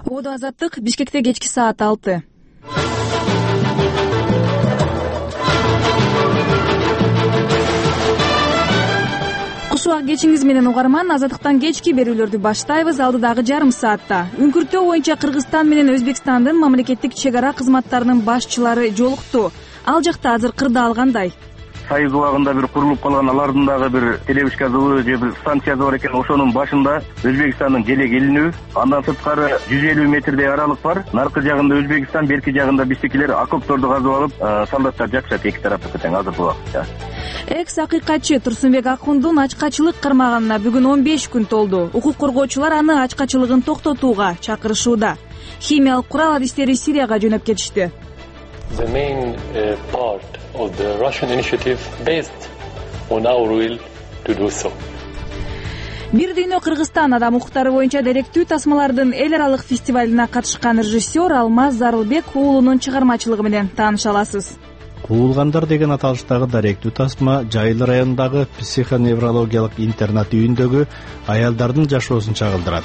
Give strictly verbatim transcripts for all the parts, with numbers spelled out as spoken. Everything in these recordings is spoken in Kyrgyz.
Оодо азаттык. Бишкекте кечки саат алты. Кушубак кечиңиз менен угарман, азаттыктан кечки берүүлөрдү баштайбыз. Алдыдагы жарым саатта үңкүртөө боюнча Кыргызстан менен Өзбекстандын мамлекеттик чек ара кызматтарынын башчылары жолукту. Ал жакта азыр кырдаал кандай? Сайыз убагында бир курулуп калган алардын дагы бир телебишка заводу же бир станциясы бар экен. Ошонун башында Өзбекстандын желек элинүү, андан сырткары жүз элүү метрдей аралык бар. Наркы жагында Өзбекстан, берки жагында биздикилер окопторду казып алып, солдаттар жакшат эки тараптыкы тең азыркы убакытта. Экс акыйкатчы Турсунбек Акундун ачкачылык кармаганына бүгүн он беш күн толду. Укук коргоочулар аны ачкачылыгын токтотууга чакырышууда. Химиялык курал адистери Сирияга жөнөп кетишти. The main uh, part of the Russian initiative based on our will to do so. Бир дүйнө Кыргызстан адам укуктары боюнча деректүү тасмалардын эл аралык фестивалына катышкан режиссер Алмаз Зарылбек уулунун чыгармачылыгы менен тааныша аласыз. Куулгандар деген аталыштагы даректүү тасма Жайыл районундагы психоневрологиялык интернат үйүндөгү аялдардын жашоосун чагылдырат.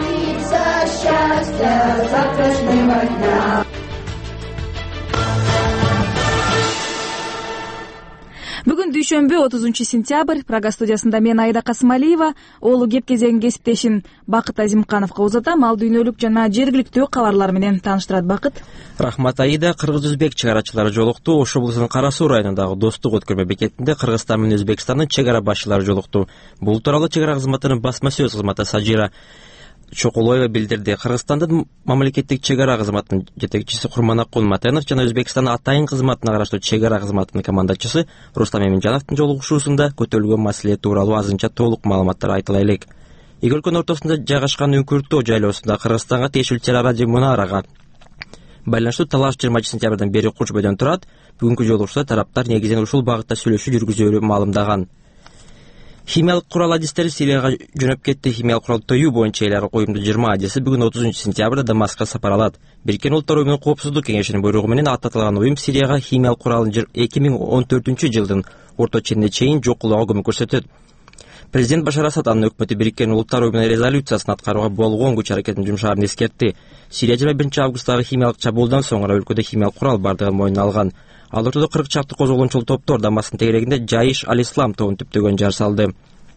Бүгүн дүйшөмбү отузунчу сентябрь. Прага студиясында мен Айда Касымалиева оолу кеп кезең кесиптешим Бакыт Азимкановго узатам. Ал дүйнөлүк жана жергиликтүү кабарлар менен тааныштырат. Бакыт. Рахмат Айда. Кыргыз-өзбек чек арачылары жолукту. Ош облусунун Кара Суу районундагы Достук өткөрмө бекетинде Кыргызстан менен Өзбекстандын чек ара башчылары жолукту. Бул тууралуу чек ара кызматынын басма сөз кызматы Сажира Чокулоева билдирди. Кыргызстандын мамлекеттик чек ара кызматынын жетекчиси Курманакул Матенов жана Өзбекстандын Атайын кызматына караштуу чек ара кызматынын командачысы Рустам Эминжановдун жолугушуусунда көтөрүлгөн маселе тууралуу азырынча толук маалыматтар айтыла элек. Эки өлкөнүн ортосунда жайгашкан Үңкүртөө жайлоосунда Кыргызстанга тиешелүү Чарара же Мунарага байланыштуу талаш жыйырманчы сентябрдан бери курчбойдон турат. Бүгүнкү жолугушууда тараптар негизинен ушул багытта сүйлөшүү жүргүзөөрү маалымдаган. Химиялык курал адистери Сирияга жөнөп кетти. Химиялык куралды тоюу боюнча эл аралык уюмдун жыйырма адиси бүгүн отузунчу сентябрда Дамаскка сапар алат. Бириккен Улуттар уюмунун коопсуздук кеңешинин буйругу менен аттатылган уюм Сирияга химиялык куралын эки миң он төртүнчү жылдын орто ченине чейин жок кылууга көмөк көрсөтөт. Президент Башар Асад анын өкмөтү Бириккен Улуттар уюмунун резолюциясын аткарууга болгон күч аракетин жумшаарын эскертти. Сирия жыйырма биринчи августтагы химиялык чабуулдан соң гана өлкөдө химиялык курал бардыгын мойнуна алган. Ал ортодо кырк чакты козголгончул топтор Дамасктын тегерегинде Жайиш аль-Ислам тобун түптөгөн жар салды.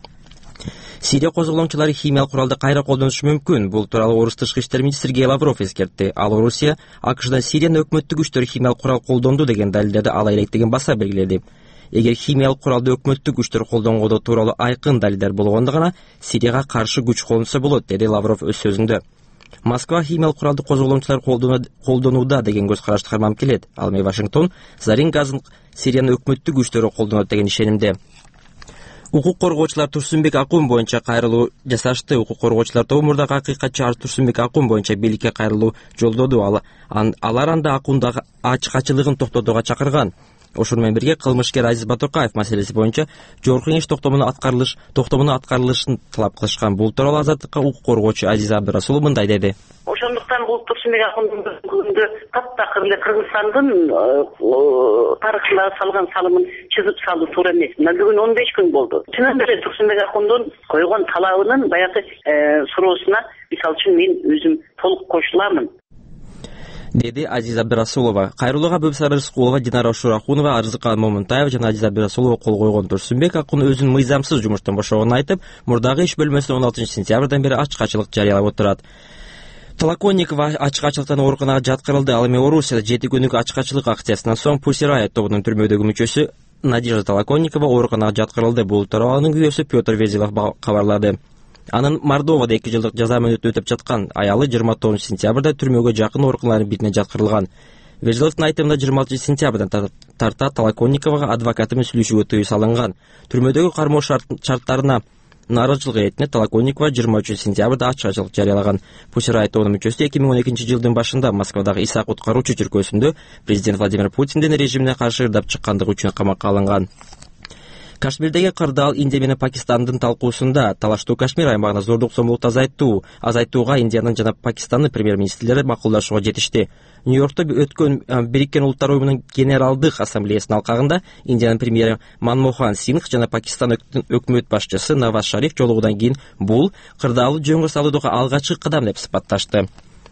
Сирия козголоңчулары химиялык куралды кайра колдонушу мүмкүн. Бул тууралуу Орус тышкы иштер министри Сергей Лавров эскертти. Ал Орусия АКШдан Сириянын өкмөттүк күчтөрү химиялык курал колдонду деген далилдерди ала электигин баса белгиледи. Эгер химиялык куралды өкмөттүк күчтөр колдонгондо тууралуу айкын далилдер болгондо гана Сирияга каршы күч колдонсо болот, деди Лавров өз сөзүндө. Москва химиялык куралды козголоңчулар колдонууда деген көз карашты карманып келет. Ал эми Вашингтон зарин газын Сириянын өкмөттүк күчтөрү колдонот деген ишенимде. Укук коргоочулар Турсунбек Акун боюнча кайрылуу жасашты. Укук коргоочулар тобу мурдагы акыйкатчы Турсунбек Акун боюнча бийликке кайрылуу жолдоду. Алар анда Акундагы ачкачылыгын токтотууга чакырган. Ошону менен бирге кылмышкер Азиз Батуркаев маселеси боюнча жогорку кеңеш токтомуну аткарылыш, токтомуну аткарылышын талап кылышкан. Бул тууралуу Азаттыкка укук коргоочу Азиза Абдырасулова мындай деди. Ошондуктан бул Турсунбек Акундун бүгүндө таптакыр эле Кыргызстандын тарыхына салган салымын чыгып салуу туура эмес. Мына бүгүн он беш күн болду. Чынын эле Турсунбек Акундун койгон талабынын баягы суроосуна мисалы үчүн мен өзүм толук кошуламын, деди Азиза Абдырасулова. Кайрылууга Бөбсара Рыскулова, Динара Шурахунова, Арзыкан Момунтаева жана Азиза Абдырасулова кол койгон. Турсунбек Акун өзүнүн мыйзамсыз жумуштан бошогонун айтып, мурдагы иш бөлмөсүнө он алтынчы сентябрдан бери ачкачылык жарыялап отурат. Толоконникова ачкачылыктан ооруканага жаткырылды. Ал эми Орусияда жети күнлүк ачкачылык акциясынан соң Pussy Riot тобунун түрмөдөгү мүчөсү Надежда Толоконникова ооруканага жаткырылды. Бул тууралуу анын күйөөсү Петр Везилов кабарлады. Анын Мордовада эки жылдык жаза мөөнөтү өтөп жаткан аялы жыйырма тогузунчу сентябрда түрмөгө жакын ооруканалардын бирине жаткырылган. Везиловдун айтымында жыйырма алтынчы сентябрдан тарта Толоконниковага адвокаты менен сүйлөшүүгө тыюу салынган. Түрмөдөгү кармоо шарттарына нааразычылык эретине Толоконникова жыйырма үчүнчү сентябрда ачкачылык жарыялаган. Pussy Riot тобунун мүчөсү эки миң он экинчи жылдын башында Москвадагы Исаак куткаруучу чиркөөсүндө президент Владимир Путиндин режимине каршы ырдап чыккандыгы үчүн камакка алынган. Кашмирдеги кырдаал Индия менен Пакистандын талкуусунда талаштуу Кашмир аймагына зордук зомбулукту азайтуу азайтууга Индиянын жана Пакистандын премьер-министрлери макулдашууга жетишти. Нью-Йоркто өткөн Бириккен Улуттар уюмунун генералдык ассамблеясынын алкагында Индиянын премьери Манмохан Сингх жана Пакистан өкмөт башчысы Наваз Шариф жолугудан кийин бул кырдаалды жөнгө салуудагы алгачкы кадам деп сыпатташты.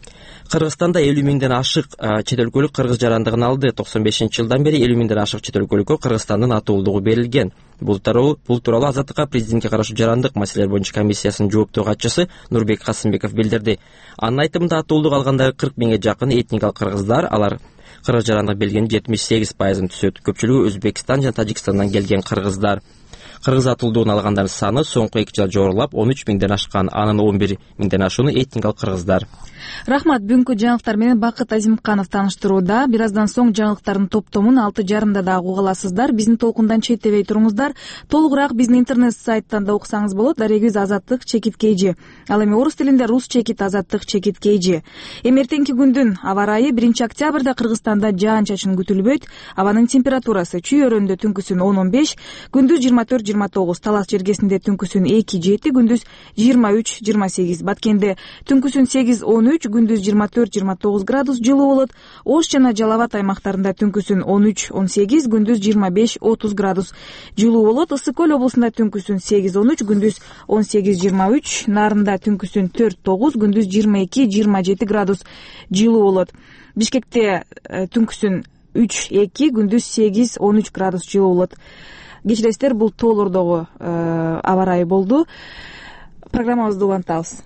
Кыргызстанда элүү миңден ашык чет өлкөлүк кыргыз жарандыгын алды. токсон бешинчи жылдан бери элүү миңден ашык чет өлкөлүккө Кыргызстандын атуулдугу берилген. Бул тууралуу Азаттыкка президентке карашы жарандык маселелер боюнча комиссиясынын жооптуу катчысы Нурбек Касымбеков билдирди. Анын айтымында атуулдук алгандары кырк миңге жакын этникалык кыргыздар, алар кыргыз жарандык белгенин жетимиш сегиз пайызын түзөт. Көпчүлүгү Өзбекстан жана Тажикстандан келген кыргыздар. Кыргыз атуулдугун алгандардын саны соңку эки жылда жогорулап он үч миңден ашкан, анын он бир миңден ашууну этникалык кыргыздар. Рахмат. Бүгүнкү жаңылыктар менен Бакыт Азимканов тааныштырууда. Бир аздан соң жаңылыктардын топтомун алты жарымда дагы уга аласыздар. Биздин толкундан четтебей туруңуздар. Толугураак биздин интернет сайттан да уксаңыз болот. Дарегибиз азаттык чекит kg. Ал эми орус тилинде рус чекит азаттык чекит kg. Эми эртеңки күндүн аба ырайы биринчи октябрда Кыргызстанда жаан-чачын күтүлбөйт. Абанын температурасы Чүй өрөөндө түнкүсүн он он беш, күндүз жыйырма төрт жыйырма тогуз, Талас жергесинде түнкүсүн эки жети, күндүз жыйырма үч жыйырма сегиз, Баткенде түнкүсүн сегиз он үч, күндүз жыйырма төрт жыйырма тогуз градус жылуу болот. Ош жана Жалал Абад аймактарында түнкүсүн он үч он сегиз, күндүз жыйырма беш отуз градус жылуу болот. Ысык көл облусунда түнкүсүн сегиз он үч, күндүз он сегиз жыйырма үч, Нарында түнкүсүн төрт тогуз, күндүз жыйырма эки жыйырма жети градус жылуу болот. Бишкекте түнкүсүн үч эки, күндүз сегиз он үч градус жылуу болот. Кечиресиздер, бул тоолордогу аба ырайы болду. Программабызды улантабыз.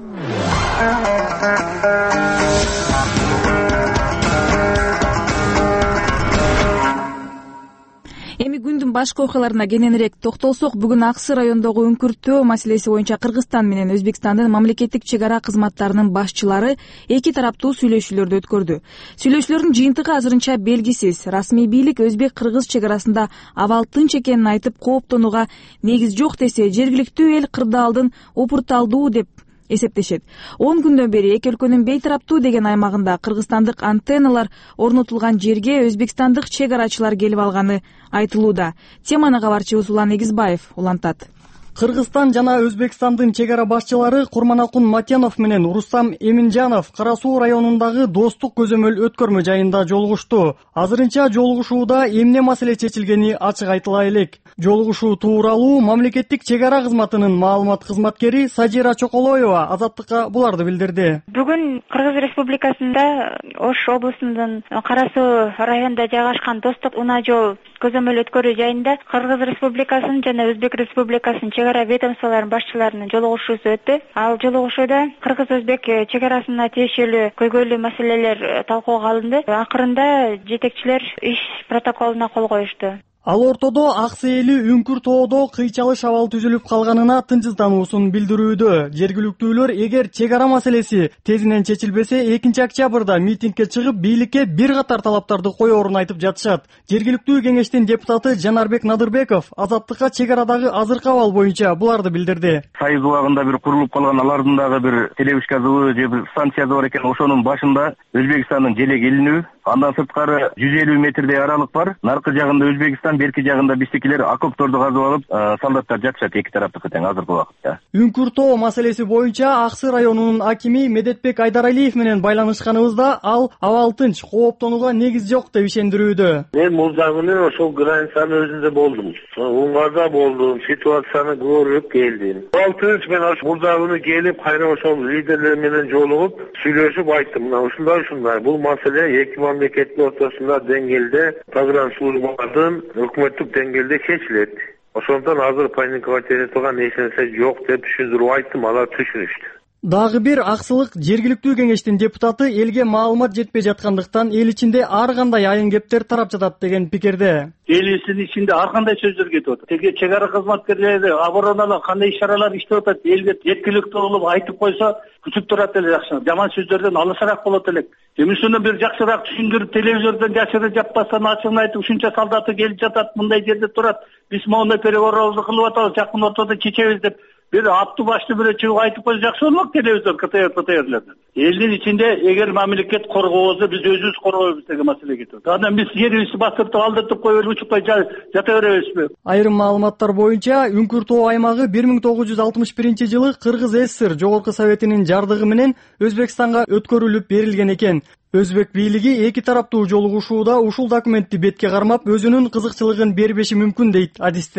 Эми күндүн башка окуяларына кененирээк токтолсок, бүгүн Аксы райондогу үңкүртөө маселеси боюнча Кыргызстан менен Өзбекстандын мамлекеттик чек ара кызматтарынын башчылары эки тараптуу сүйлөшүүлөрдү өткөрдү. Сүйлөшүүлөрдүн жыйынтыгы азырынча белгисиз. Расмий бийлик өзбек-кыргыз чек арасында абал тынч экенин айтып, кооптонууга негиз жок десе, жергиликтүү эл кырдаалдын опурталдуу деп эсептешет. он күндөн бери эки өлкөнүн бейтараптуу деген аймагында кыргызстандык антенналар орнотулган жерге өзбекстандык чек арачылар келип алганы айтылууда. Теманы кабарчыбыз Улан Эгизбаев улантат. Кыргызстан жана Өзбекстандын чек ара башчылары Курманалкун Матенов менен Рустам Эминжанов Кара Суу районундагы достук көзөмөл өткөрмө жайында жолугушту. Азырынча жолугушууда эмне маселе чечилгени ачык айтыла элек. Жолугушуу тууралуу мамлекеттик чек ара кызматынын маалымат кызматкери Сажира Чоколоева Азаттыкка буларды билдирди. Бүгүн Кыргыз Республикасында Ош облусунун Кара Суу районунда жайгашкан достук унаа жол көзөмөл өткөрүү жайында Кыргыз Республикасынын жана Өзбек Республикасынын чек ара ведомстволорунун башчыларынын жолугушуусу өттү. Ал жолугушууда Кыргыз-Өзбек чек арасына тиешелүү көйгөйлүү маселелер талкууга алынды. Акырында жетекчилер иш протоколуна кол коюшту. Ал ортодо Аксы эли үңкүр тоодо кыйчалыш абал түзүлүп калганына тынчсыздануусун билдирүүдө. Жергиликтүүлөр эгер чек ара маселеси тезинен чечилбесе, экинчи октябрда митингге чыгып, бийликке бир катар талаптарды коерун айтып жатышат. Жергиликтүү кеңештин депутаты Жанарбек Надырбеков Азаттыкка чек арадагы азыркы абал боюнча буларды билдирди. Сайыз убагында бир курулуп калган, алардын дагы бир телевишказыбы же бир станциясы бар экен. Ошонун башында Өзбекстандын желе келинүү, андан сырткары жүз элүү метрдей аралык бар. Наркы жагында Өзбекстан, берки жагында биздикилер окопторду казып алып, солдаттар жатышат эки тараптыкы тең азыркы убакытта. Үңкүр тоо маселеси боюнча Аксы районунун акими Медетбек Айдаралиев менен байланышканыбызда ал абал тынч, кооптонууга негиз жок деп ишендирүүдө. Мен мурда күнү ошол границанын өзүндө болдум. Уңгарда болдум, ситуацияны көрүп келдим. Абал тынч, мен ошол мурда күнү келип, кайра ошол лидерлер менен жолугуп, сүйлөшүп айттым. Мына ушундай ушундай бул маселе эки мамлекеттин ортосунда деңгээлде программа службалардын өкмөттүк деңгээлде чечилет. Ошондон азыр паникага тере турган эч нерсе жок деп түшүндүрүп айттым, алар түшүнүштү. Дагы бир аксылык жергиликтүү кеңештин депутаты элге маалымат жетпей жаткандыктан эл ичинде ар кандай айын кептер тарап жатат деген пикирде. Элибиздин ичинде ар кандай сөздөр кетип атат. Теге чек ара кызматкерлери, обороналар кандай иш-чаралар иштеп атат, элге жеткиликтүү кылып айтып койсо күтүп турат эле жакшы. Жаман сөздөрдөн алысыраак болот элек. Эмисинен бир жакшыраак түшүндүрүп, телевизордон жашырып жаппастан ачыгын айтып, ушунча солдаты келип жатат, мындай жерде турат. Биз моундай переговорду кылып атабыз, жакын ортодо чечебиз деп бир апту башты бирөө чыгып айтып койсо жакшы болмок телевизор КТР ПТРлерден. Элдин ичинде эгер мамлекет коргообузду биз өзүбүз коргойбуз деген маселе кетип. Анан биз жерибизди бастырып алдыртып коюп учукпай жата беребизби? Айрым маалыматтар боюнча үңкүр тоо аймагы бир миң тогуз жүз алтымыш биринчи жылы Кыргыз ССР Жогорку Советинин жардыгы менен Өзбекстанга өткөрүлүп берилген экен. Өзбек бийлиги эки тараптуу жолугушууда ушул документти бетке кармап, өзүнүн кызыкчылыгын бербеши мүмкүн дейт адистер.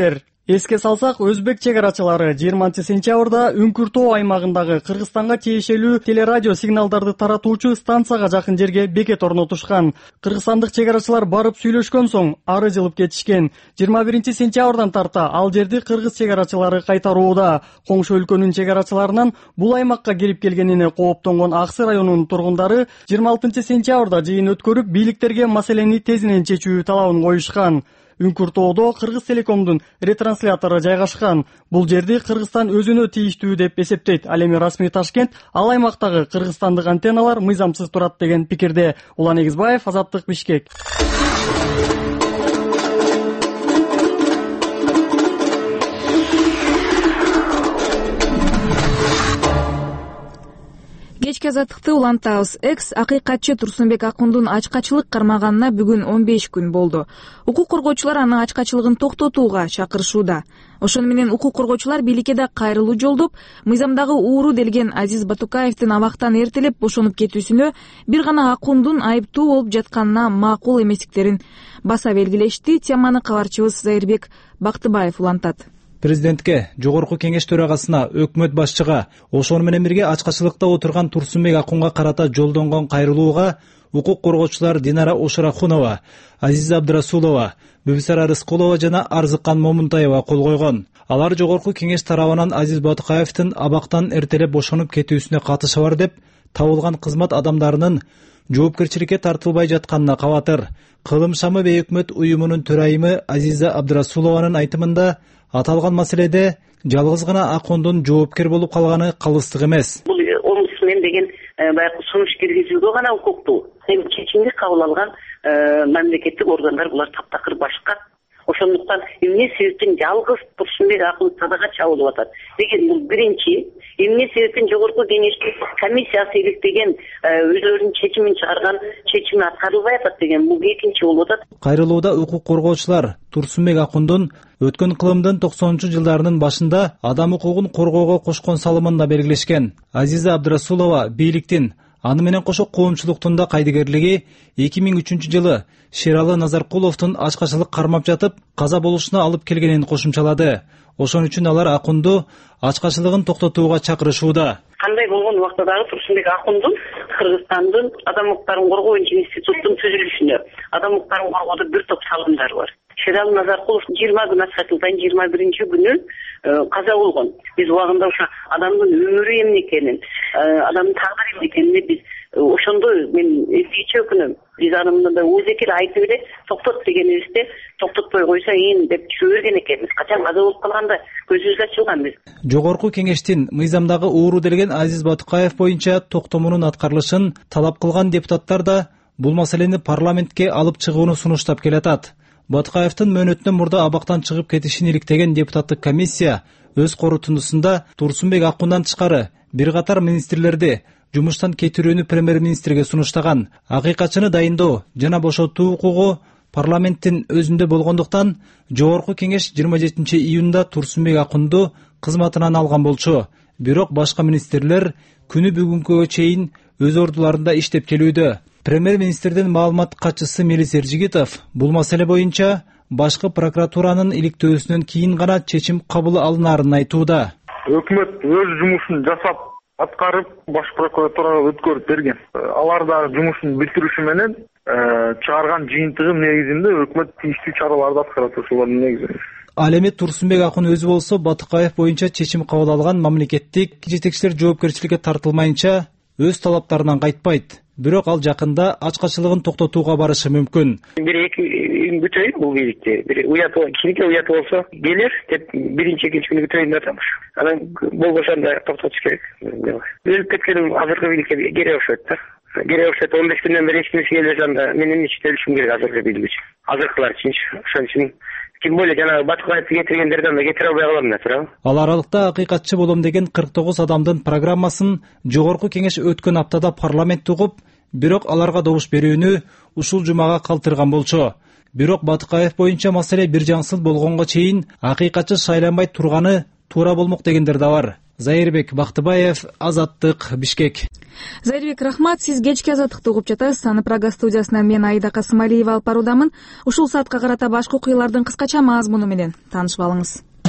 Эске салсак, өзбек чек арачылары жыйырманчы сентябрда Үңкүртөө аймагындагы Кыргызстанга тиешелүү телерадио сигналдарды таратуучу станцияга жакын жерге бекет орнотушкан. Кыргызстандык чек арачылар барып сүйлөшкөн соң ары жылып кетишкен. жыйырма биринчи сентябрдан тарта ал жерди кыргыз чек арачылары кайтарууда. Коңшу өлкөнүн чек арачыларынан бул аймакка кирип келгенине кооптонгон Аксы районунун тургундары жыйырма алтынчы сентябрда жыйын өткөрүп, бийликтерге маселени тезинен чечүү талабын коюшкан. Үңкүртөөдө Кыргыз Телекомдун ретранслятору жайгашкан. Бул жерди Кыргызстан өзүнө тийиштүү деп эсептейт. Ал эми расмий Ташкент ал аймактагы кыргызстандык антенналар мыйзамсыз турат деген пикирде. Улан Эгизбаев, Азаттык, Бишкек. Кечки азаттыкты улантабыз. Экс акыйкатчы Турсунбек Акундун ачкачылык кармаганына бүгүн он беш күн болду. Укук коргоочулар анын ачкачылыгын токтотууга чакырышууда. Ошону менен укук коргоочулар бийликке да кайрылуу жолдоп, мыйзамдагы ууру делген Азиз Батукаевдин абактан эртелеп бошонуп кетүүсүнө бир гана Акундун айыптуу болуп жатканына макул эместиктерин баса белгилешти. Теманы кабарчыбыз Зайырбек Бактыбаев улантат. Президентке, жогорку кеңеш төрагасына, өкмөт башчыга, ошону менен бирге ачкачылыкта отурган Турсунбек Акунга карата жолдонгон кайрылууга укук коргоочулар Динара Ошорахунова, Азиза Абдрасулова, Бүбүсара Рыскулова жана Арзыкан Момунтаева кол койгон. Алар жогорку кеңеш тарабынан Азиз Батукаевдин абактан эртелеп бошонуп кетүүсүнө катышы бар деп табылган кызмат адамдарынын жоопкерчиликке тартылбай жатканына кабатыр. Кылым шамы бейөкмөт уюмунун төрайымы Азиза Абдрасулованын айтымында аталган маселеде жалгыз гана Акундун жоопкер болуп калганы калыстык эмес. Бул омбудсмен деген баягы сунуш киргизүүгө гана укуктуу. Эми чечимди кабыл алган мамлекеттик органдар булар таптакыр башка. Ошондуктан эмне себептен жалгыз Турсунбек Акун садага чабылып атат деген бул биринчи. Эмне себептен жогорку кеңештин комиссиясы иликтеген өздөрүнүн чечимин чыгарган чечими аткарылбай атат деген бул экинчи болуп атат. Кайрылууда укук коргоочулар Турсунбек Акундун өткөн кылымдын токсонунчу жылдарынын башында адам укугун коргоого кошкон салымын да белгилешкен. Азиза Абдрасулова бийликтин аны менен кошо коомчулуктун да кайдыгерлиги эки миң үчүнчү жылы Шералы Назаркуловдун ачкачылык кармап жатып каза болушуна алып келгенин кошумчалады. Ошон үчүн алар Акунду ачкачылыгын токтотууга чакырышууда. Кандай болгон убакта дагы Турсунбек Акундун Кыргызстандын адам укуктарын коргоо боюнча институттун түзүлүшүнө, адам укуктарын коргоодо бир топ салымдар бар. Шералы Назаркулов жыйырма күн асфальтылдан жыйырма биринчи күнү каза болгон. Биз убагында ошо адамдын өмүрү эмне экенин, адамдын тагдыры эмне экенин биз ошондо мен эсигичи өкүнөм. Биз анын да өзеки эле айтып эле токтот дегенибизде токтотпой койсоң деп жүрө берген экенбиз. Качан каза болуп калганда көзүбүз ачылган биз. Жогорку кеңештин мыйзамдагы ууру делген Азиз Батукаев боюнча токтомунун аткарылышын талап кылган депутаттар да бул маселени парламентке алып чыгууну сунуштап келатат. Батукаевдин мөөнөтүнөн мурда абактан чыгып кетишин иликтеген депутаттык комиссия өз корутундусунда Турсунбек Акундан тышкары бир катар министрлерди жумуштан кетирүүнү премьер-министрге сунуштаган. Акыйкатчыны дайындоо жана бошотуу укугу парламенттин өзүндө болгондуктан жогорку кеңеш жыйырма жетинчи июнда Турсунбек Акунду кызматынан алган болчу. Бирок башка министрлер күнү бүгүнкүгө чейин өз ордуларында иштеп келүүдө. Премьер-министрдин маалымат катчысы Мелис Эржигитов бул маселе боюнча башкы прокуратуранын иликтөөсүнөн кийин гана чечим кабыл алынаарын айтууда. Өкмөт өз жумушун жасап аткарып баш прокуратурага өткөрүп берген. Алар да жумушун бүтүрүшү менен чыгарган жыйынтыгы негизинде өкмөт тийиштүү чараларды аткарат ошолордун негизинде. Ал эми Турсунбек Акун өзү болсо Батукаев боюнча чечим кабыл алган мамлекеттик жетекчилер жоопкерчиликке тартылмайынча өз талаптарынан кайтпайт. Бирок ал жакында ачкачылыгын токтотууга барышы мүмкүн. Бир эки бүтөйүн бул бийликте. Бир уят кичине уят болсо келер деп биринчи экинчи күнү бүтөйүн деп атамыш. Анан болбосо анда токтотуш керек. Өлүп кеткен азыркы бийликке керек окшойт да. Керек окшойт он беш күндөн бери эч кимиси келбесе анда менин ичте өлүшүм керек азыркы бийлик үчүн. Азыркылар үчүнчү. Ошон үчүн тем более жана Батукаевди кетиргендерден да кетире албай калам да туурабы. Ал аралыкта акыйкатчы болом деген кырк тогуз адамдын программасын жогорку кеңеш өткөн аптада парламент угуп, бирок аларга добуш берүүнү ушул жумага калтырган болчу. Бирок Батукаев боюнча маселе бир жаңсыз болгонго чейин акыйкатчы шайланбай турганы туура болмок дегендер да бар. Зайырбек Бактыбаев, Азаттык, Бишкек. Зайырбек, рахмат. Сиз кечки Азаттыкты угуп жатасыз. Аны Прага студиясынан мен Аида Касымалиева алып баруудамын. Ушул саатка карата башка окуялардын кыскача мазмуну менен таанышып алыңыз.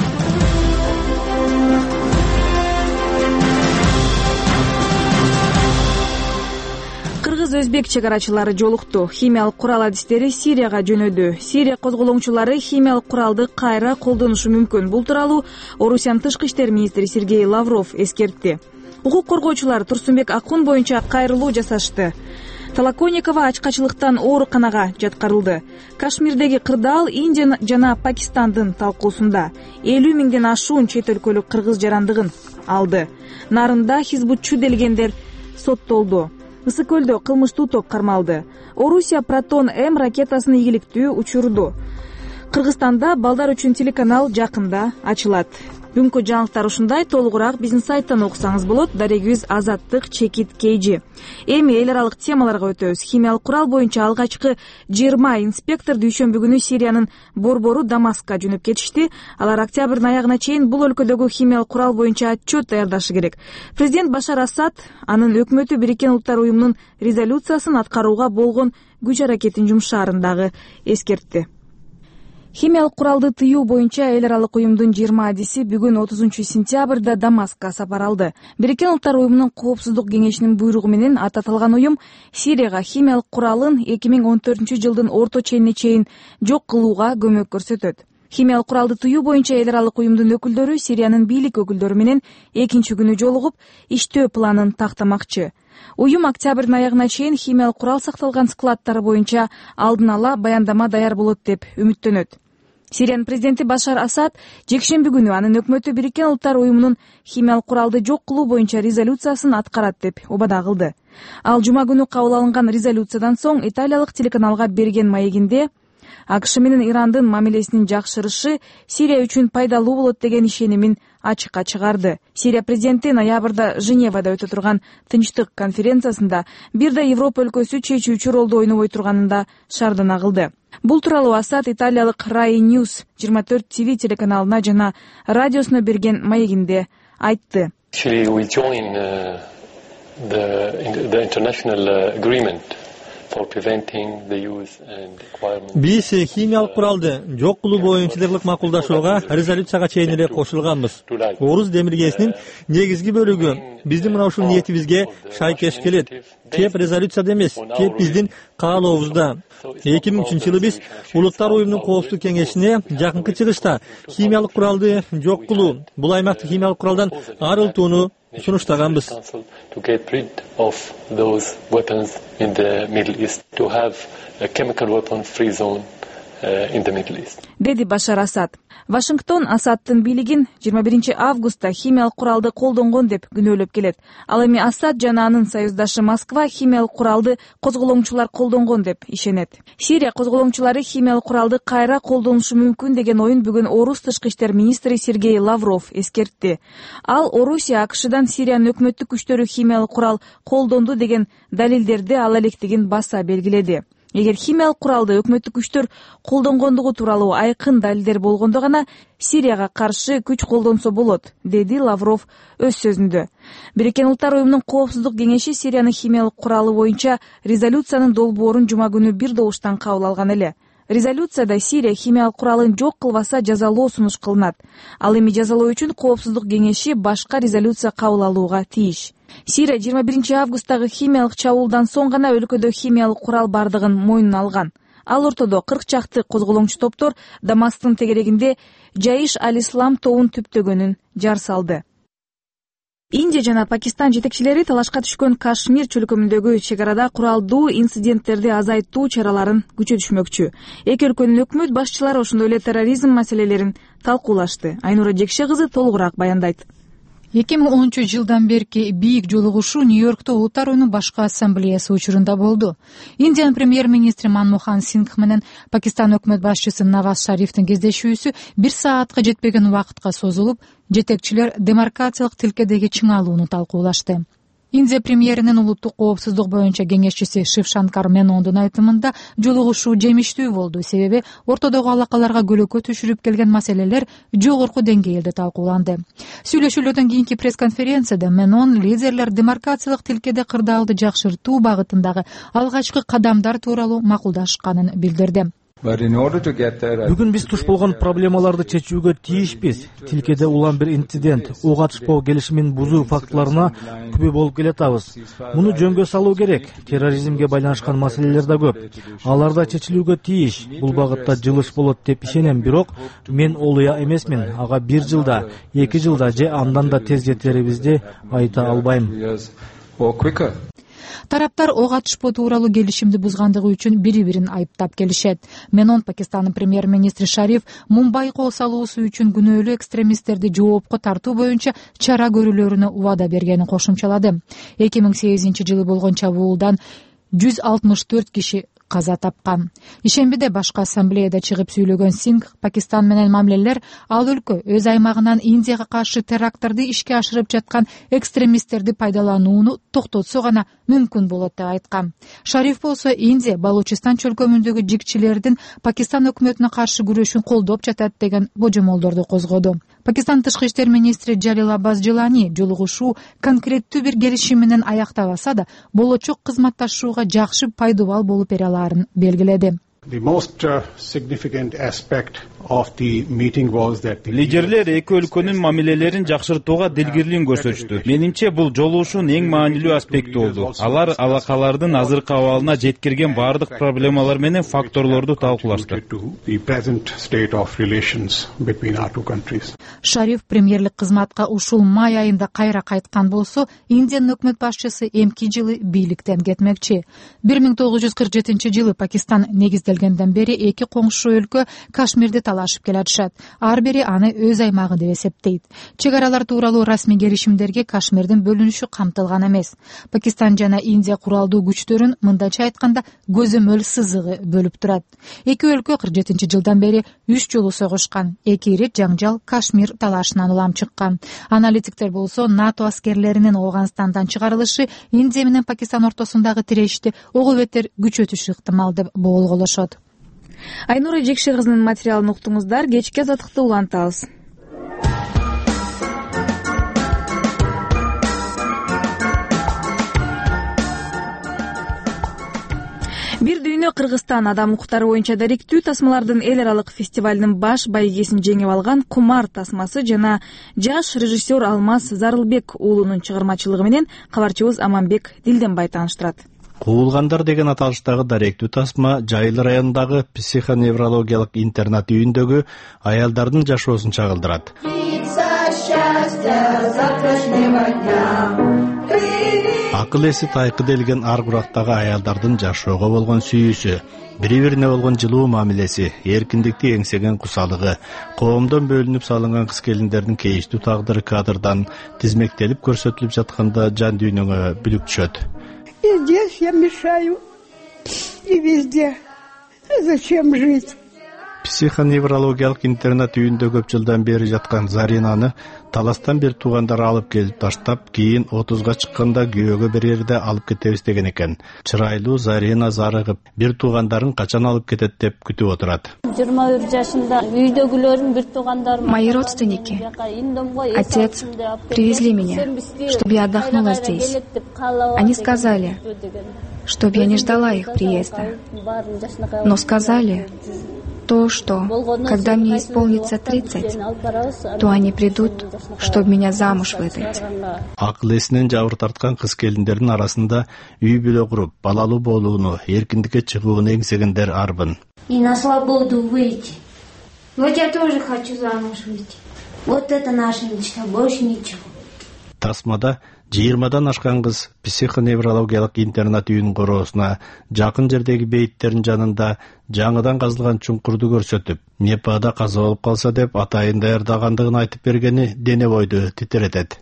өзбек чек арачылары жолукту. Химиялык курал адистери Сирияга жөнөдү. Сирия козголоңчулары химиялык куралды кайра колдонушу мүмкүн. Бул тууралуу Орусиянын тышкы иштер министри Сергей Лавров эскертти. Укук коргоочулар Турсунбек Акун боюнча кайрылуу жасашты. Толоконникова ачкачылыктан ооруканага жаткырылды. Кашмирдеги кырдаал Индия жана Пакистандын талкуусунда элүү миңден ашуун чет өлкөлүк кыргыз жарандыгын алды. Нарында хизбутчу делгендер соттолду. Ысык көлдө кылмыштуу топ кармалды. Орусия Протон М ракетасын ийгиликтүү учурду. Кыргызстанда балдар үчүн телеканал жакында ачылат. Бүгүнкү жаңылыктар ушундай. Толугураак биздин сайттан окусаңыз болот. Дарегибиз Азаттык чекит kg. Эми эл аралык темаларга өтөбүз. Химиялык курал боюнча алгачкы жыйырма инспектор дүйшөмбү күнү Сириянын борбору Дамаскка жөнөп кетишти. Алар октябрдын аягына чейин бул өлкөдөгү химиялык курал боюнча отчет даярдашы керек. Президент Башар Асад анын өкмөтү Бириккен Улуттар уюмунун резолюциясын аткарууга болгон күч аракетин жумшаарын дагы эскертти. Химиялык куралды тыюу боюнча эл аралык уюмдун жыйырма адиси бүгүн отузунчу сентябрда Дамаскка сапар алды. Бириккен Улуттар уюмунун коопсуздук кеңешинин буйругу менен ат аталган уюм Сирияга химиялык куралын эки миң он төртүнчү жылдын орто ченине чейин жок кылууга көмөк көрсөтөт. Химиялык куралды тыюу боюнча эл аралык уюмдун өкүлдөрү Сириянын бийлик өкүлдөрү менен экинчи күнү жолугуп, иштөө планын тактамакчы. Уюм октябрдын аягына чейин химиялык курал сакталган складдары боюнча алдын ала баяндама даяр болот деп үмүттөнөт. Сириянын президенти Башар Асад жекшемби күнү анын өкмөтү Бириккен Улуттар уюмунун химиялык куралды жок кылуу боюнча резолюциясын аткарат деп убада кылды. Ал жума күнү кабыл алынган резолюциядан соң италиялык телеканалга берген маегинде АКШ менен Ирандын мамилесинин жакшырышы Сирия үчүн пайдалуу болот деген ишенимин ачыкка чыгарды. Сирия президенти ноябрда Женевада өтө турган тынчтык конференциясында бир да Европа өлкөсү чечүүчү ролду ойнобой турганын да шаардана кылды. Бул тууралуу Асад италиялык Rai News жыйырма төрт ти ви телеканалына жана радиосуна берген маегинде айтты. Биз химиялык куралды жок кылуу боюнча дерлик макулдашууга резолюцияга чейин эле кошулганбыз. Орус демиргесинин негизги бөлүгү биздин мына ушул ниетибизге шайкеш келет. Кеп резолюцияда эмес, кеп биздин каалообузда. эки миң үчүнчү жылы биз Улуттар уюмунун коопсуздук кеңешине жакынкы чыгышта химиялык куралды жок кылуу, бул аймакты химиялык куралдан арылтууну сунуштаганбыз. Деди Башар Асад. Вашингтон Асадтын бийлигин жыйырма биринчи августта химиялык куралды колдонгон деп күнөөлөп келет. Ал эми Асад жана анын союздашы Москва химиялык куралды козголоңчулар колдонгон деп ишенет. Сирия козголоңчулары химиялык куралды кайра колдонушу мүмкүн деген оюн бүгүн Орус тышкы иштер министри Сергей Лавров эскертти. Ал Орусия АКШдан Сириянын өкмөттүк күчтөрү химиялык курал колдонду деген далилдерди ала электигин баса белгиледи. Эгер химиялык куралды өкмөттүк күчтөр колдонгондугу тууралуу айкын далилдер болгондо гана Сирияга каршы күч колдонсо болот, деди Лавров өз сөзүндө. Бириккен Улуттар уюмунун коопсуздук кеңеши Сириянын химиялык куралы боюнча резолюциянын долбоорун жума күнү бир добуштан кабыл алган эле. Резолюцияда Сирия химиялык куралын жок кылбаса жазалоо сунуш кылынат. Ал эми жазалоо үчүн коопсуздук кеңеши башка резолюция кабыл алууга тийиш. Сирия жыйырма биринчи августтагы химиялык чабуулдан соң гана өлкөдө химиялык курал бардыгын мойнуна алган. Ал ортодо кырк чакты козголоңчу топтор Дамасктын тегерегинде Жаиш аль-Ислам тобун түптөгөнүн жар салды. Индия жана Пакистан жетекчилери талашка түшкөн Кашмир чөлкөмүндөгү чек арада куралдуу инциденттерди азайтуу чараларын күчөтүшмөкчү. Эки өлкөнүн өкмөт башчылары ошондой эле терроризм маселелерин талкуулашты. Айнура Жекше кызы толугураак баяндайт. эки миң онунчу жылдан берки бийик жолугушуу Нью-Йоркто Улуттар уюмунун башкы ассамблеясы учурунда болду. Индиянын премьер-министри Манмохан Сингх менен Пакистан өкмөт башчысы Наваз Шарифтин кездешүүсү бир саатка жетпеген убакытка созулуп, жетекчилер демаркациялык тилкедеги чыңалууну талкуулашты. Индия премьеринин улуттук коопсуздук боюнча кеңешчиси Шив Шанкар Менондун айтымында жолугушуу жемиштүү болду, себеби ортодогу алакаларга көлөкө түшүрүп келген маселелер жогорку деңгээлде талкууланды. Сүйлөшүүлөрдөн кийинки пресс-конференцияда Менон лидерлер демаркациялык тилкеде кырдаалды жакшыртуу багытындагы алгачкы кадамдар тууралуу макулдашканын билдирди. Бүгүн биз туш болгон проблемаларды чечүүгө тийишпиз. Тилкеде улам бир инцидент, ок атышпоо келишимин бузуу фактыларына күбө болуп келатабыз. Муну жөнгө салуу керек. Терроризмге байланышкан маселелер да көп. Алар да чечилүүгө тийиш. Бул багытта жылыш болот деп ишенем, бирок мен олуя эмесмин. Ага бир жылда, эки жылда же андан да тез жетерибизди айта албайм. Тараптар ок атышпоо тууралуу келишимди бузгандыгы үчүн бири-бирин айыптап келишет. Менон Пакистандын премьер-министри Шариф Мумбай кол салуусу үчүн күнөөлүү экстремисттерди жоопко тартуу боюнча чара көрүүлөрүнө убада бергенин кошумчалады. эки миң сегизинчи жылы болгон чабуулдан жүз алтымыш төрт киши каза тапкан. Ишембиде башкы ассамблеяда чыгып сүйлөгөн Сингх Пакистан менен мамилелер ал өлкө өз аймагынан Индияга каршы теракттарды ишке ашырып жаткан экстремисттерди пайдаланууну токтотсо гана мүмкүн болот деп айткан. Шариф болсо Индия Балучистан чөлкөмүндөгү жикчилердин Пакистан өкмөтүнө каршы күрөшүн колдоп жатат деген божомолдорду козгоду. Пакистан тышкы иштер министри Джалил Аббас Джилани жолугушуу конкреттүү бир келишим менен аяктабаса да, болочок кызматташууга жакшы пайдабал болуп бере аларын белгиледи. Лидерлер эки өлкөнүн мамилелерин жакшыртууга дилгирлигин көрсөтүштү. Менимче бул жолугушуунун эң маанилүү аспекти болду. Алар алакалардын азыркы абалына жеткирген бардык проблемалар менен факторлорду талкуулашты. Шариф премьерлик кызматка ушул май айында кайра кайткан болсо, Индиянын өкмөт башчысы эмки жылы бийликтен кетмекчи. бир миң тогуз жүз кырк жетинчи жылы Пакистан негизделгенден бери эки коңшу өлкө Кашмирди талашып келатышат. Ар бири аны өз аймагы деп эсептейт. Чек аралар тууралуу расмий келишимдерге Кашмирдин бөлүнүшү камтылган эмес. Пакистан жана Индия куралдуу күчтөрүн мындайча айтканда көзөмөл сызыгы бөлүп турат. Эки өлкө кырк жетинчи жылдан бери үч жолу согушкан. Эки ирет жаңжал Кашмир талашынан улам чыккан. Аналитиктер болсо НАТО аскерлеринин Афганистандан чыгарылышы Индия менен Пакистан ортосундагы тирешти ого бетер күчөтүшү ыктымал деп болголошот. Айнура Жекшер кызынын материалын уктуңуздар. Кечки азаттыкты улантабыз. Бир дүйнө Кыргызстан адам укуктары боюнча даректүү тасмалардын эл аралык фестивалынын баш байгесин жеңип алган Кумар тасмасы жана жаш режиссер Алмаз Зарылбек уулунун чыгармачылыгы менен кабарчыбыз Аманбек Дилденбай тааныштырат. Куулгандар деген аталыштагы даректүү тасма Жайыл районундагы психоневрологиялык интернат үйүндөгү аялдардын жашоосун чагылдырат. Акыл эси тайкы делген ар курактагы аялдардын жашоого болгон сүйүүсү, бири-бирине болгон жылуу мамилеси, эркиндикти эңсеген кусалыгы, коомдон бөлүнүп салынган кыз келиндердин кейиштүү тагдыры кадрдан тизмектелип көрсөтүлүп жатканда жан дүйнөңө бүлүк түшөт. И здесь я мешаю, и везде. Зачем жить? Психоневрологиялык интернат үйүндө көп жылдан бери жаткан Заринаны таластан бир туугандар алып келип таштап, кийин отузга чыкканда күйөөгө берерде алып кетебиз деген экен. Чырайлуу Зарина зарыгып, бир туугандарын качан алып кетет деп күтүп отурат. жыйырма бир жашында үйдөгүлөрүм бир туугандарым. Мои родственники, отец, привезли меня, чтобы я отдохнула здесь. Они сказали, чтобы я не ждала их приезда, но сказали то, что когда мне исполнится тридцать, то они придут, чтобы меня замуж выдать. Акыл эсинен жабыр тарткан кыз келиндердин арасында үй бүлө куруп, балалуу болууну, эркиндикке чыгууну эңсегендер арбын. И на свободу выйти. Вот я тоже хочу замуж выйти. Вот это наша мечта, больше ничего. Тасмада жыйырмадан ашкан кыз психоневрологиялык интернат үйүнүн короосуна жакын жердеги бейиттердин жанында жаңыдан казылган чуңкурду көрсөтүп, Непада каза болуп калса деп атайын даярдагандыгын айтып бергени дене бойду титиретет.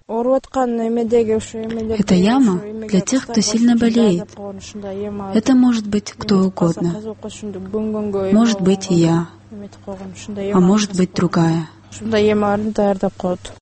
Это яма для тех, кто сильно болеет. Это может быть кто угодно. Может быть и я, а может быть другая.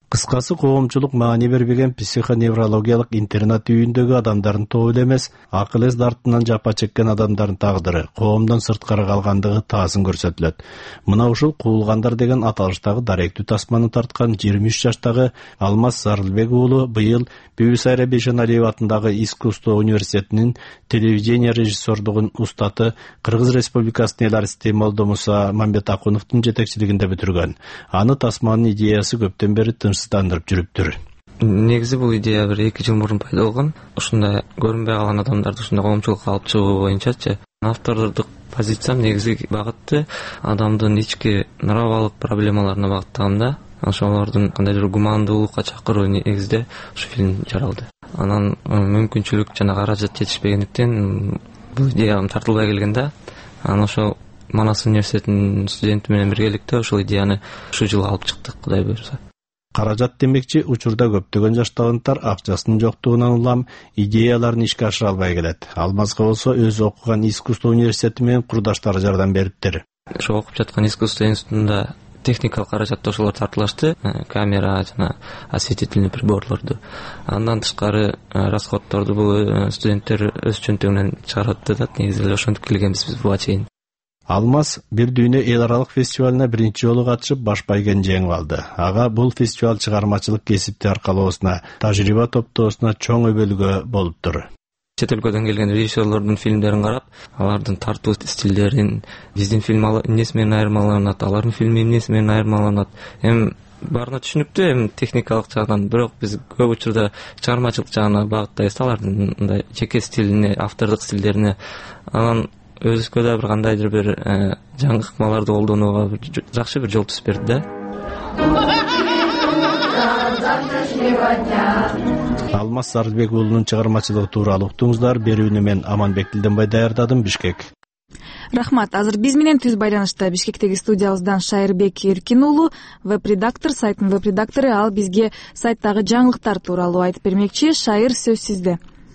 Кыскасы, коомчулук маани бербеген психоневрологиялык интернат үйүндөгү адамдардын тобу эмес, акыл эс дартынан жапа чеккен адамдардын тагдыры коомдон сырткары калгандыгы таазын көрсөтүлөт. Мына ушул куулгандар деген аталыштагы даректүү тасманы тарткан жыйырма үч жаштагы Алмаз Сарылбек уулу быйыл Бибисара Бейшеналиева атындагы искусство университетинин телевидение режиссердугун устаты Кыргыз Республикасынын эл артисти Молдомуса Мамбетакуновдун жетекчилигинде бүтүргөн. Аны тасманын идеясы көптөн бери тынчсыздандырып жүрүптүр. Негизи бул идея бир эки жыл мурун пайда болгон. Ушундай көрүнбөй калган адамдарды ушундай коомчулукка алып чыгуу боюнчачы. Автордук позициям негизи багытты адамдын ички нравалык проблемаларына багыттаганда, ошолордун кандайдыр гумандуулукка чакыруу негизде ушу фильм жаралды. Анан мүмкүнчүлүк жана каражат жетишпегендиктен бул идеям тартылбай келген да. Анан ошо Манас университетинин студенти менен биргеликте ушул идеяны ушу жылы алып чыктык, Кудай буйрса. Каражат демекчи, учурда көптөгөн жаштагындар акчасынын жоктугунан улам идеяларын ишке ашыра албай келет. Алмазга болсо өзү окуган искусство университети менен курдаштары жардам бериптир. Ошо окуп жаткан искусство институтунда техникалык каражатта ошолор тартылашты, камера жана осветительный приборлорду. Андан тышкары расходторду бул студенттер өз чөнтөгүнөн чыгарып атат. Негизи эле ошентип келгенбиз биз буга чейин. Алмаз бир дүйнө эл аралык фестивалына биринчи жолу катышып баш байгени жеңип алды. Ага бул фестиваль чыгармачылык кесипти аркалоосуна, тажрыйба топтоосуна чоң өбөлгө болуптур. Чет өлкөдөн келген режиссерлордун фильмдерин карап, алардын тартуу стилдерин, биздин фильм эмнеси менен айырмаланат, алардын фильми эмнеси менен айырмаланат. Эми баарына түшүнүктүү, эми техникалык жагынан, бирок биз көп учурда чыгармачылык жагына багыттайбыз, алардын мындай жеке стилине, автордук стилдерине. Анан өзүбүзгө да бир кандайдыр бир жаңы ыкмаларды колдонууга жакшы бир жол түзүп берди да. Алмаз Сарылбек уулунун чыгармачылыгы тууралуу уктуңуздар. Берүүнү мен Аманбек Дилденбай даярдадым, Бишкек. Рахмат. Азыр биз менен түз байланышта Бишкектеги студиябыздан Шайырбек Эркин уулу, веб-редактор, сайттын веб-редактору, ал бизге сайттагы жаңылыктар тууралуу айтып бермекчи. Шайыр, сөз сизде.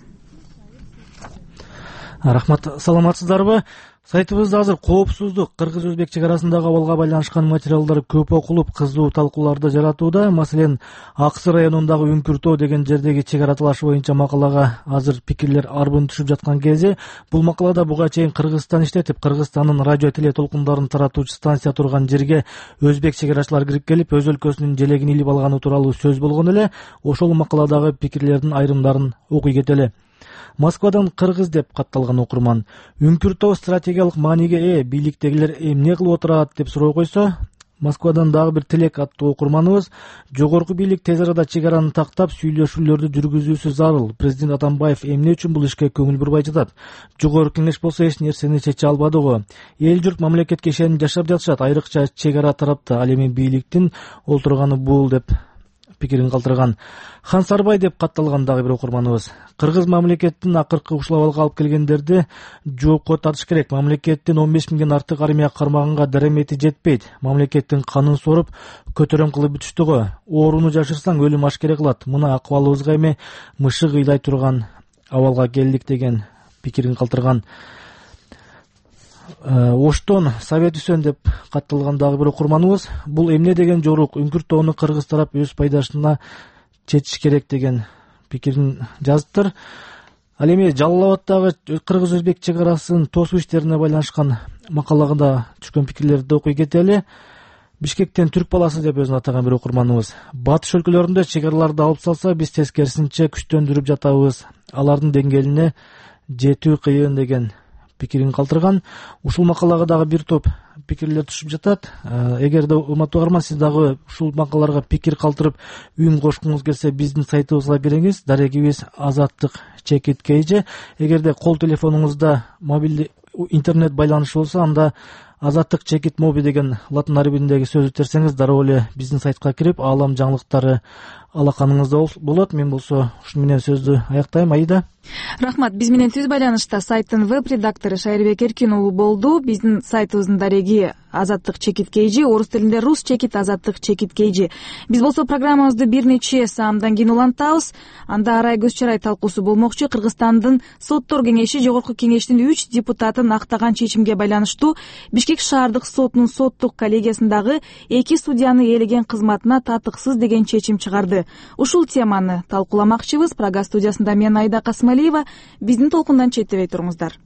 Рахмат, саламатсыздарбы? Сайтыбызда азыр коопсуздук кыргыз-өзбек чек арасындагы абалга байланышкан материалдар көп окулуп, кызуу талкууларды жаратууда. Маселен, Аксы районундагы Үңкүртөө деген жердеги чек ара талашы боюнча макалага азыр пикирлер арбын түшүп жаткан кезде, бул макалада буга чейин Кыргызстан иштетип, Кыргызстандын радио теле толкундарын таратуучу станция турган жерге өзбек чек арачылар кирип келип, өз өлкөсүнүн желегин илип алганы тууралуу сөз болгон эле. Ошол макаладагы пикирлердин айрымдарын окуй кетели. Москвадан кыргыз деп катталган окурман. Үңкүртөө стратегиялык мааниге ээ, бийликтегилер эмне кылып отурат деп суроо койсо, Москвадан дагы бир тилек аттуу окурманыбыз жогорку бийлик тез арада чек араны тактап сүйлөшүүлөрдү жүргүзүүсү зарыл. Президент Атамбаев эмне үчүн бул ишке көңүл бурбай жатат? Жогорку кеңеш болсо эч нерсени чече албады го. Эл журт мамлекетке ишенип жашап жатышат, айрыкча чек ара тарапта. Ал эми бийликтин олтурганы бул деп пикирин калтырган. Хан Сарбай деп катталган дагы бир окурманыбыз. Кыргыз мамлекеттин акыркы ушул абалга алып келгендерди жоопко тартыш керек. Мамлекеттин он беш миңден артык армия кармаганга даремети жетпейт. Мамлекеттин канын соруп, көтөрөм кылып бүтүштү го. Ооруну жашырсаң өлүм ашкере кылат. Мына акыбалыбызга эми мышык ыйлай турган абалга келдик деген пикирин калтырган. Оштон Совет үсөн деп катталган дагы бир окурманыбыз. Бул эмне деген жорук? Үңкүртөөнү кыргыз тарап өз пайдасына четиш керек деген пикирин жазыптыр. Ал эми Жалал Абадтагы кыргыз-өзбек чек арасын тосуу иштерине байланышкан макалагында түшкөн пикирлерди окуй кетели. Бишкектен түрк баласы деп өзүн атаган бир окурманыбыз. Батыш өлкөлөрүндө чек араларды алып салса, биз тескерисинче күчтөндүрүп жатабыз. Алардын деңгээлине жетүү кыйын деген пикирин калтырган. Ушул макалага дагы бир топ пикирлер түшүп жатат. Эгерде урматтуу угарман, сиз дагы ушул макалаларга пикир калтырып үн кошкуңуз келсе, биздин сайтыбызга бериңиз. Дарегибиз Азаттык чекит kg. Эгерде кол телефонуңузда мобилдик интернет байланышы болсо, анда Азаттык чекит моби деген латын арабиндеги сөздү терсеңиз, дароо эле биздин сайтка кирип, аалам жаңылыктары алаканыңызда болот. Мен болсо ушу менен сөздү аяктайм. Аида. Рахмат. Биз менен түз байланышта сайттын веб-редактору Шайырбек Эркин уулу болду. Биздин сайтыбыздын дареги Азаттык чекит kg, орус тилинде рус чекит Азаттык чекит kg. Биз болсо программабызды бир нече саамдан кийин улантабыз. Анда арай көз чарай талкуусу болмокчу. Кыргызстандын соттор кеңеши жогорку кеңештин үч депутатын актаган чечимге байланыштуу Бишкек Бишкек шаардык сотунун соттук коллегиясындагы эки судьяны ээлеген кызматына татыксыз деген чечим чыгарды. Ушул теманы талкууламакчыбыз. Прага студиясында мен Айда Касмалиева. Биздин толкундан четтебей туруңуздар.